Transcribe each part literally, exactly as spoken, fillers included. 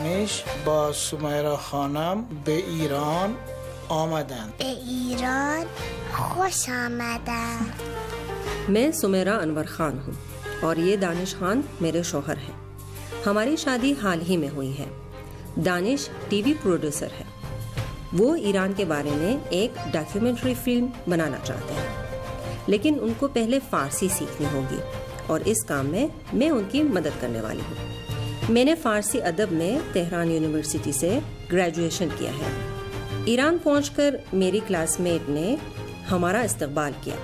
دانش با سمیرا خانم به ایران آمدند. به ایران خوش آمدند. मैं सुमेरा अनवर खान हूँ और ये दानिश खान मेरे शौहर हैं। हमारी शादी हाल ही में हुई है। दानिश टीवी प्रोड्यूसर है। वो ईरान के बारे में एक डॉक्यूमेंट्री फिल्म बनाना चाहते हैं, लेकिन उनको पहले फ़ारसी सीखनी होगी और इस काम में मैं उनकी मदद करने वाली हूँ। मैंने फ़ारसी अदब में तेहरान यूनिवर्सिटी से ग्रेजुएशन किया है। ईरान पहुंचकर मेरी क्लासमेट ने हमारा इस्तकबाल किया।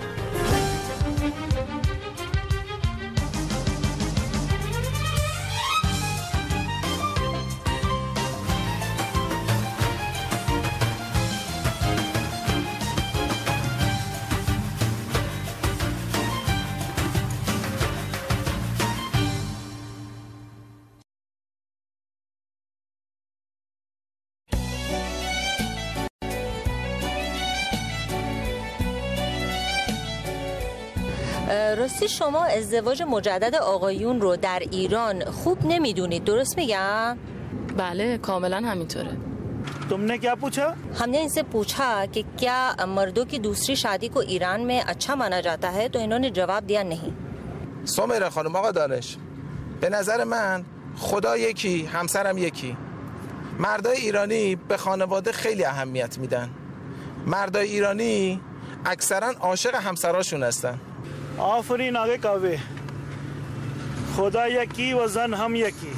راستی شما ازدواج مجدد آقایون رو در ایران خوب نمیدونید، درست میگم؟ بله کاملا همینطوره. तुमने क्या पूछा? हमने इनसे पूछा कि क्या मर्दों की दूसरी शादी को ईरान में अच्छा माना जाता है, तो इन्होंने जवाब दिया नहीं. سمیرا خانم، آقا دانش، به نظر من خدا یکی، همسرم یکی. مردای ایرانی به خانواده خیلی اهمیت میدن. مردای ایرانی اکثرا عاشق همسراشون هستن. آفرین آقای کاوه، خدا یکی و زن هم یکی.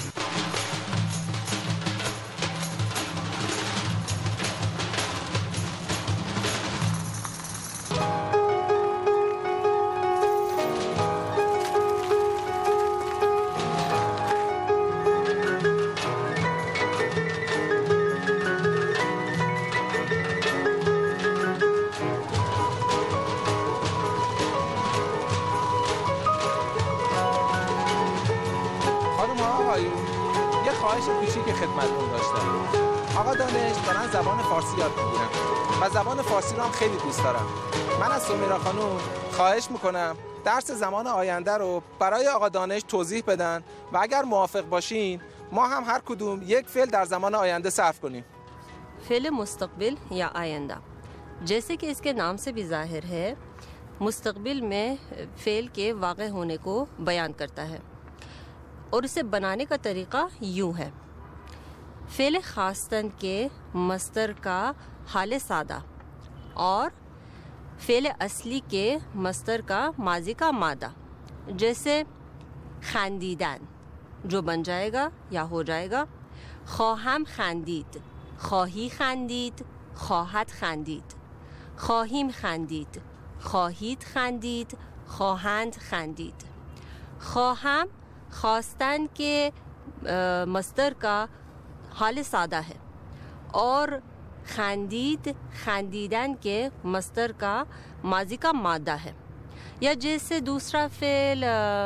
یه خواهش کوچیک خدمتتون داشتم. آقا دانش، دارن زبان فارسی یاد میگیرن و زبان فارسی رو هم خیلی دوست دارم. من از سمیرا خانم خواهش میکنم درس زمان آینده رو برای آقا دانش توضیح بدن و اگر موافق باشین ما هم هر کدوم یک فعل در زمان آینده صرف کنیم. فعل مستقبل या आइंदा, जैसे कि इसके नाम से भी जाहिर है, मुस्तकबिल में फेल के वाक़े होने को बयान करता है और इसे बनाने का तरीक़ा यूँ है। फ़ेल ख़ास्तन के मस्तर का हाल सादा और फ़ेल असली के मस्तर का माजी का मादा, जैसे खंदीदन जो बन जाएगा या हो जाएगा, ख़वाहम खंदीद, ख़वाही खंदीद, ख़वाहत खंदीद, ख़वाहीम खंदीद, ख़वाहीद खंदीद, ख़वाहंद खंदीद। ख़वाहम ख़ास्तन के मस्तर का हाल सादा है और खंदीद खंदीदन के मस्तर का माजी का मादा है। या जैसे दूसरा फ़ेल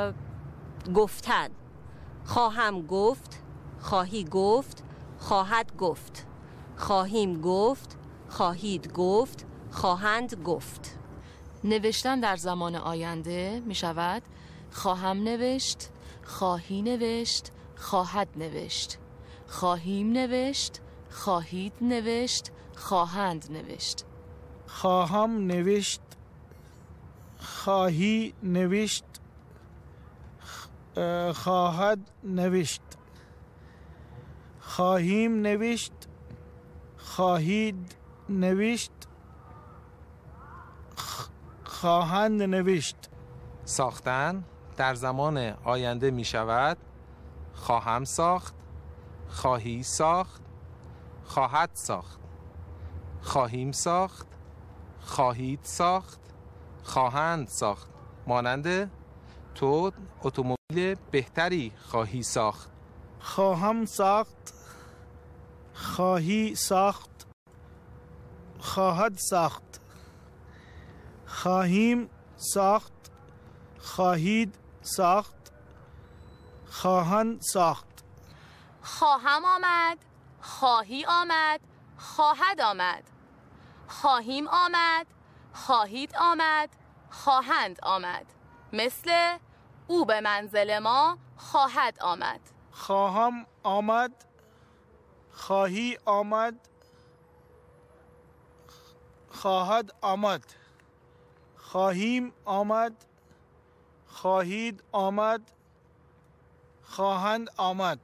गुफ्तन, ख़वाहम गुफ्त, ख़वाही गुफ्त, ख़वाहत गुफ्त, ख़वाहीम गुफ्ت، خواهید گفت، خواهند گفت. نوشتن در زمان آینده می شود خواهم نوشت، خواهی نوشت، خواهد نوشت، خواهیم نوشت، خواهید نوشت، خواهند نوشت. خواهم نوشت، خواهی نوشت، خواهد نوشت، خواهیم نوشت، خواهید نوشت، خواهند نوشت. ساختن در زمان آینده می شود خواهم ساخت، خواهی ساخت، خواهد ساخت، خواهیم ساخت، خواهید ساخت، خواهند ساخت. مانند تو اتومبیل بهتری خواهی ساخت. خواهم ساخت، خواهی ساخت، خواهد ساخت، خواهیم ساخت، خواهید ساخت، خواهند ساخت. خواهم آمد، خواهی آمد، خواهد آمد، خواهیم آمد، خواهید آمد، خواهند آمد. مثل او به منزل ما خواهد آمد. خواهم آمد، خواهی آمد، خواهد آمد. خواهیم آمد، خواهید آمد، خواهند آمد.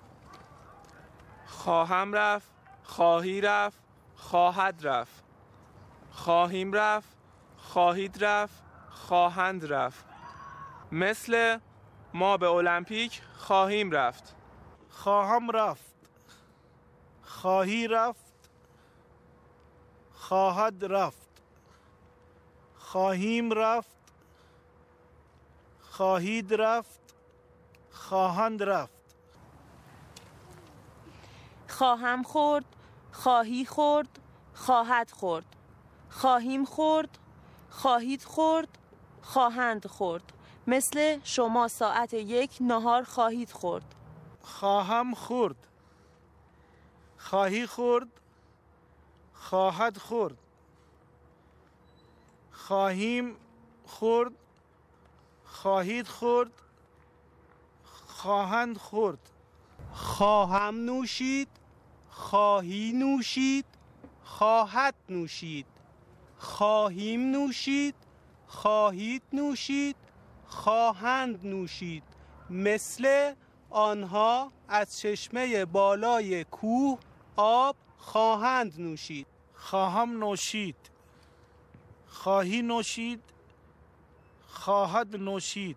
خواهم رفت، خواهی رفت، خواهد رفت. خواهیم رفت، خواهید رفت، خواهند رفت. مثل ما به المپیک خواهیم رفت. خواهم رفت، خواهی رفت، خواهد رفت. خواهیم رفت، خواهید رفت، خواهند رفت. خواهم خورد، خواهی خورد، خواهد خورد. خواهیم خورد، خواهید خورد، خواهند خورد. مثل شما ساعت یک نهار خواهید خورد. خواهم خورد، خواهی خورد، خواهد خورد. خواهیم خورد، خواهید خورد، خواهند خورد. خواهم نوشید، خواهی نوشید، خواهد نوشید. خواهیم نوشید، خواهید نوشید، خواهند نوشید. مثل آنها از چشمه بالای کوه آب خواهند نوشید. خواهم نوشید، خواهی نوشید، خواهد نوشید.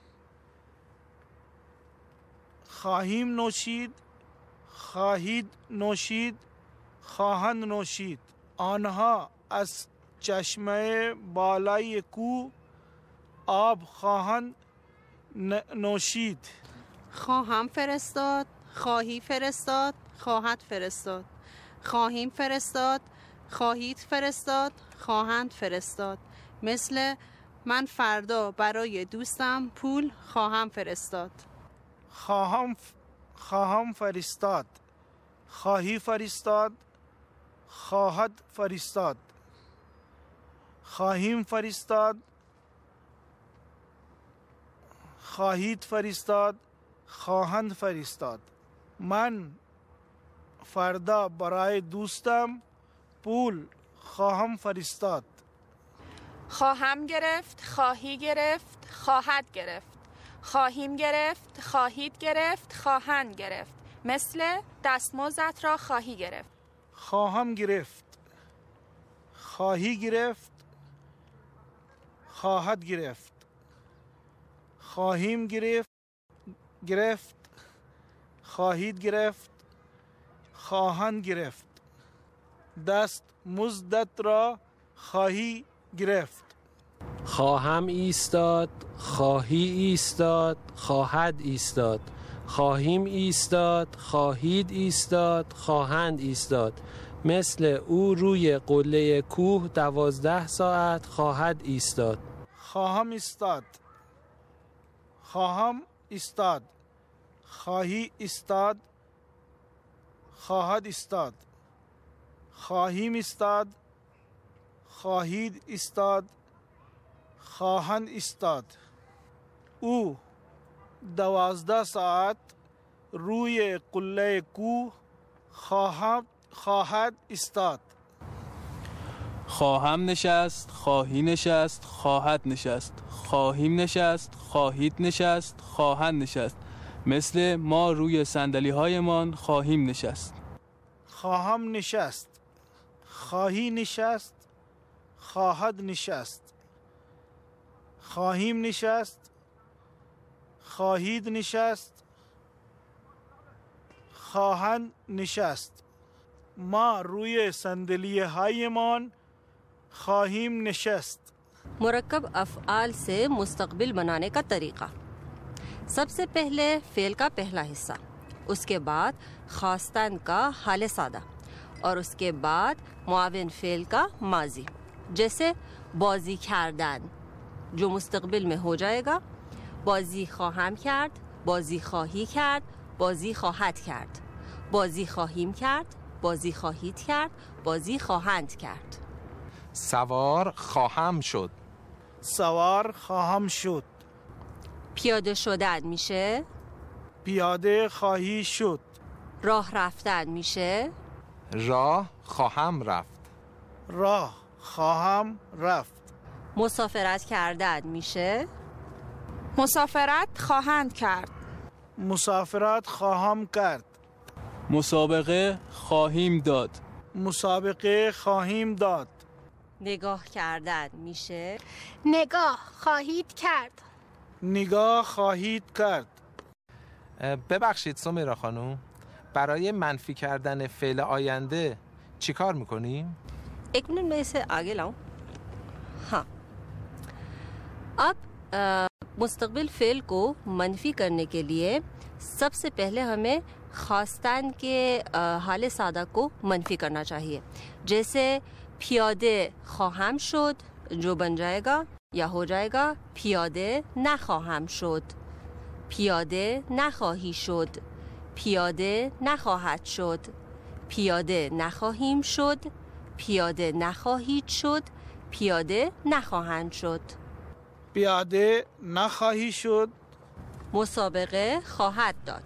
خواهیم نوشید، خواهید نوشید، خواهند نوشید. آنها از چشمه بالای کوه آب خواهند نوشید. خواهم فرستاد، خواهی فرستاد، خواهد فرستاد. خواهیم فرستاد، خواهید فرستاد، خواهند فرستاد. مثل من فردا برای دوستم پول خواهم فرستاد. خواهم خواهم فرستاد، خواهی فرستاد، خواهد فرستاد. خواهیم فرستاد، خواهید فرستاد، خواهند فرستاد. من فردا برای دوستم پول خواهم فرستاد. خواهم گرفت، خواهی گرفت، خواهد گرفت. خواهیم گرفت، خواهید گرفت، خواهند گرفت. مثل دستمزدت را خواهی گرفت. خواهم گرفت، خواهی گرفت، خواهد گرفت. خواهیم گرفت، گرفت، خواهید گرفت، خواهند گرفت. دست مزدت را خواهی گرفت. خواهم ایستاد، خواهی ایستاد، خواهد ایستاد. خواهیم ایستاد، خواهید ایستاد، خواهند ایستاد. مثل او روی قله کوه دوازده ساعت خواهد ایستاد. خواهم ایستاد، خواهم ایستاد، خواهی ایستاد، خواهد ایستاد. خواهیم ایستاد، خواهید ایستاد، خواهند ایستاد. او دوازده ساعت روی قله کوه خواهد خواهد ایستاد. خواهم نشست، خواهی نشست، خواهد نشست. خواهیم نشست، خواهید نشست، خواهند نشست. مثل ما روی صندلی هایمان خواهیم نشست. خواهم نشست، خواهی نشست، خواهد نشست. خواهیم نشست، خواهید نشست، خواهند نشست. ما روی صندلی هایمان خواهیم نشست. مرکب अफ़आल से मुस्तक़बिल बनाने का तरीक़ा। सबसे पहले फ़ेल का पहला हिस्सा, उसके बाद ख़ास्तन का हाल सादा और उसके बाद मुआविन फ़ेल का माजी। जैसे बाज़ी کردن जो मुस्तक़बिल में हो जाएगा, बाज़ी خواهم کرد، बाज़ी خواهی کرد، बाज़ी خواهد کرد، बाज़ी خواهیم کرد، बाज़ी خواهید کرد، बाज़ी خواهند کرد. سوار خواهم شد. سوار خواهم شد. پیاده شدن میشه پیاده خواهی شد. راه رفتن میشه راه خواهم رفت. راه خواهم رفت. مسافرت کردن میشه مسافرت خواهند کرد. مسافرت خواهم کرد. مسابقه خواهیم داد. مسابقه خواهیم داد. نگاه کردن میشه نگاه خواهید کرد. نگاه خواهید کرد. ببخشید سمیرا خانم، برای منفی کردن فعل آینده چی کار میکنیم؟ एक मिनट में इसे आगे लाऊं। हाँ, अब मुस्तकबिल फ़ेल को मनफी करने के लिए सबसे पहले हमें खास्तान के हाल सादा को मनफी करना चाहिए। जैसे पियादे ख़वाहम शुद जो बन जाएगा या हो जाएगा पियादे नख़वाहम शुद, पियादे नख़वाही शुद, पियादे नख़वाहद शुद, पियादे नख़वाहीम शुद, پیاده نخواهید شد، پیاده نخواهند شد. پیاده نخواهی شد. مسابقه خواهد داد.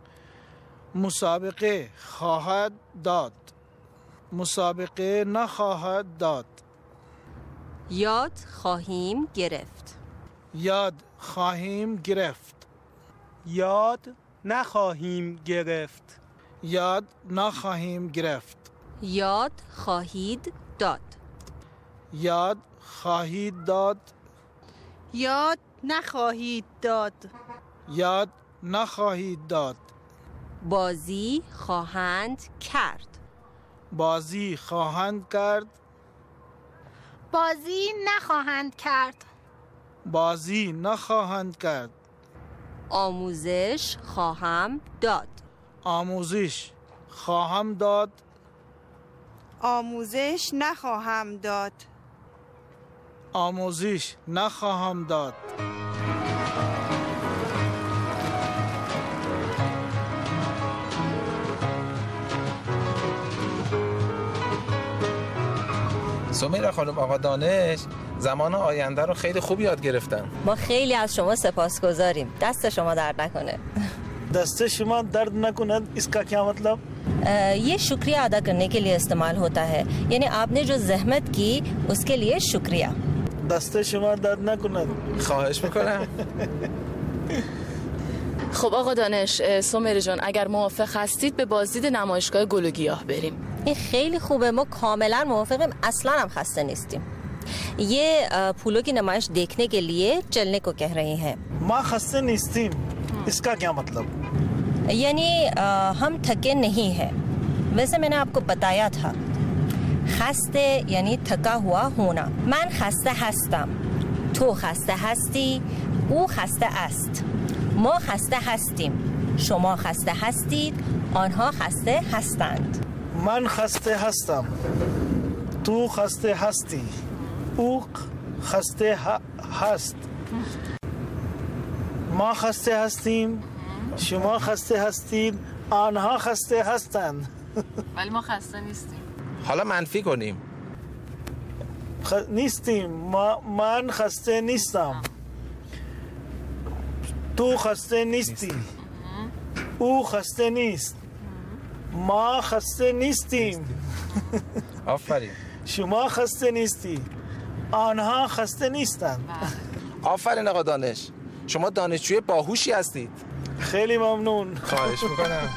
مسابقه خواهد داد. مسابقه نخواهد داد. یاد خواهیم گرفت. یاد خواهیم گرفت. یاد نخواهیم گرفت. یاد نخواهیم گرفت. یاد خواهید داد. یاد خواهید داد. یاد نخواهید داد. یاد نخواهید داد. بازی خواهند کرد. بازی خواهند کرد. بازی نخواهند کرد. بازی نخواهند کرد. آموزش خواهم داد. آموزش خواهم داد. آموزش نخواهم داد. آموزش نخواهم داد. سمیرا خانم، آقا دانش زمان آینده رو خیلی خوب یاد گرفتن. ما خیلی از شما سپاسگزاریم. دست شما درد نکنه. دست شما درد نکنه. इसका क्या मतलब؟ ये शुक्रिया अदा करने के लिए इस्तेमाल होता है, यानी आपने जो जहमत की उसके लिए शुक्रिया. دست شما درد نکنه. خواهش میکنم. خب آقا دانش، سمیرا جان اگر موافق هستید به بازدید نمایشگاه گل و گیاه بریم. این خیلی خوبه، ما کاملا موافقیم، اصلا هم خسته نیستیم. ये फूलों की नमाइश देखने के लिए चलने को कह रहे हैं. माँ खस्ते निस्तीम, इसका क्या मतलब? यानी हम थके नहीं हैं. वैसे मैंने आपको बताया था, खस्ते यानी थका हुआ होना. من خسته هستم. تو خسته هستی. او خسته است. ما خسته هستیم. شما خسته هستید. آنها خسته هستند. من خسته هستم. تو خسته هستی. او خسته هست. ما خسته هستیم. شما خسته هستید. آنها خسته هستند. ولی ما خسته نیستیم. حالا منفی کنیم. خ... نیستیم. ما من خسته نیستم. تو خسته نیستی. او خسته نیست. ما خسته نیستیم. آفرین. شما خسته نیستی. آنها خسته نیستند. آفرین آقا دانش، شما دانشجوی باهوشی هستید. خیلی ممنون. خواهش میکنم.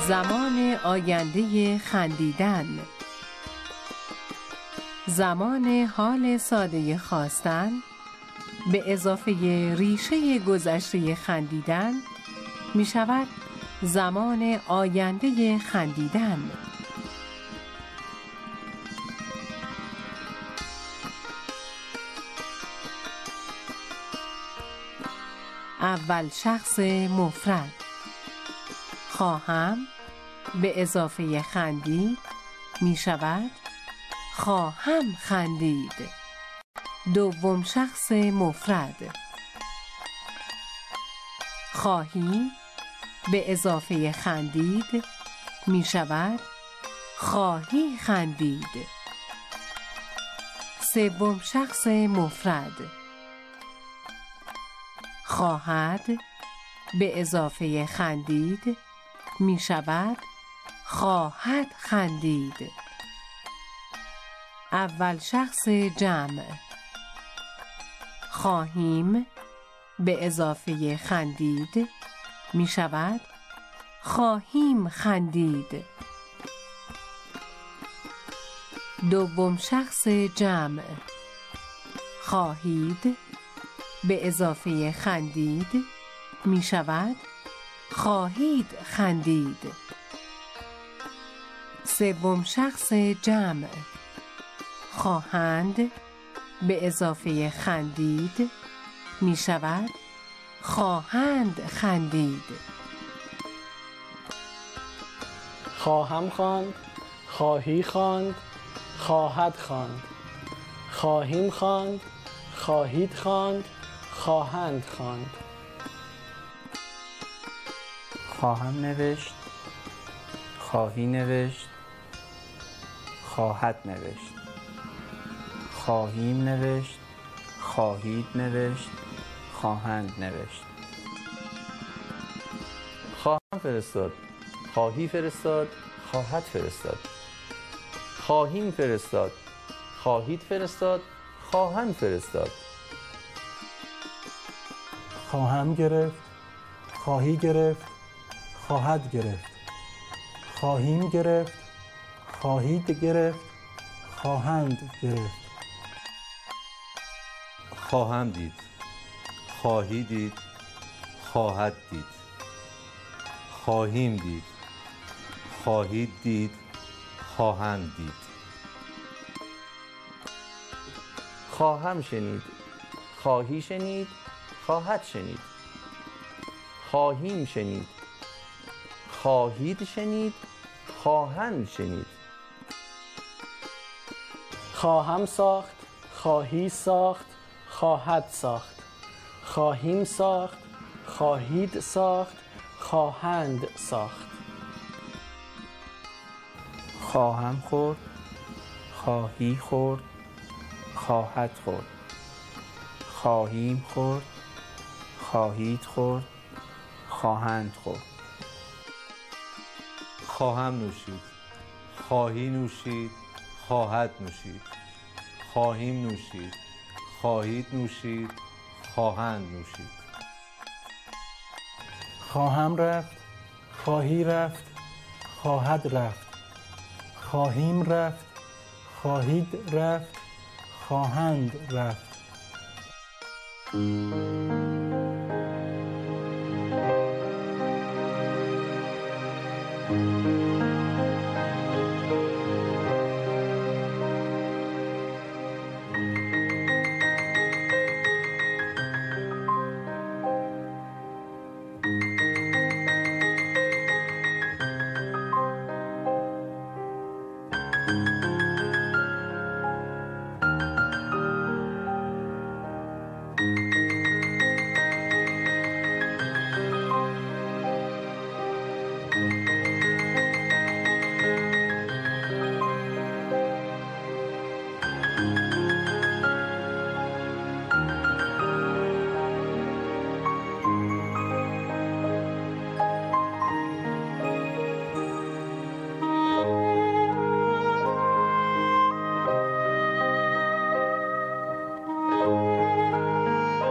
زمان آینده خندیدن. زمان حال ساده خواستن به اضافه ریشه گذشته خندیدن می شود زمان آینده خندیدن. اول شخص مفرد. خواهم به اضافه خندید می شود خواهم خندید. دوم شخص مفرد. خواهی به اضافه خندید می شود خواهی خندید. سوم شخص مفرد. خواهد به اضافه خندید می شود خواهد خندید. اول شخص جمع. خواهیم به اضافه خندید می شود خواهیم خندید. دوم شخص جمع. خواهید به اضافه خندید می شود خواهید خندید. سوم شخص جمع. خواهند به اضافه خندید می شود خواهند خندید. خواهم خواند، خواهی خواند، خواهد خواند. خواهیم خواند، خواهید خواند، خواهند خواند. خواهم نوشت، خواهی نوشت، خواهد نوشت. خواهیم نوشت، خواهید نوشت، خواهند نوشت. خواهم فرستاد، خواهی فرستاد، خواهد فرستاد. خواهیم فرستاد، خواهید فرستاد، خواهند فرستاد. خواهم گرفت، خواهی گرفت، خواهد گرفت. خواهیم گرفت، خواهید گرفت، خواهند گرفت. خواهم دید، خواهی دید، خواهد دید. خواهیم دید، خواهید دید، خواهند دید. خواهم شنید، خواهی شنید، خواهد شنید. خواهیم شنید، خواهید شنید، خواهند شنید. خواهم ساخت، خواهی ساخت، خواهد ساخت. خواهیم ساخت، خواهید ساخت، خواهند ساخت. خواهم خورد، خواهی خورد، خواهد خورد. خواهیم خورد، خواهید خورد، خواهند خورد. خواهم نوشید، خواهی نوشید، خواهد نوشید. خواهیم نوشید، خواهید نوشید، خواهند نوشید. خواهم رفت، خواهی رفت، خواهد رفت. خواهیم رفت، خواهید رفت، خواهند رفت.